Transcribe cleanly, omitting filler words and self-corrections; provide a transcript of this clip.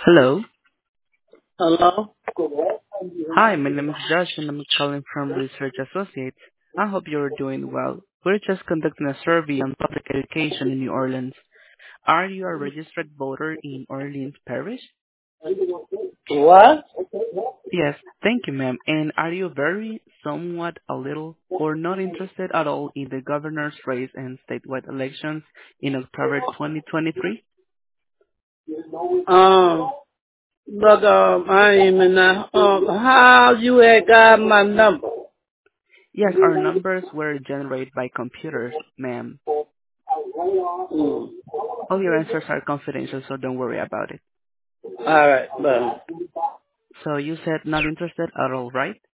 Hello. Hello? Hi, my name is Josh and I'm calling from Research Associates. I hope you're doing well. We're just conducting a survey on public education in New Orleans. Are you a registered voter in Orleans Parish? What? Yes, thank you, ma'am. And are you very, somewhat, a little, or not interested at all in the governor's race and statewide elections in October 2023? Um, but I am in how you had got my number? Yes, our numbers were generated by computers, ma'am. Mm. All your answers are confidential, so don't worry about it. All right, but So you said not interested at all, right?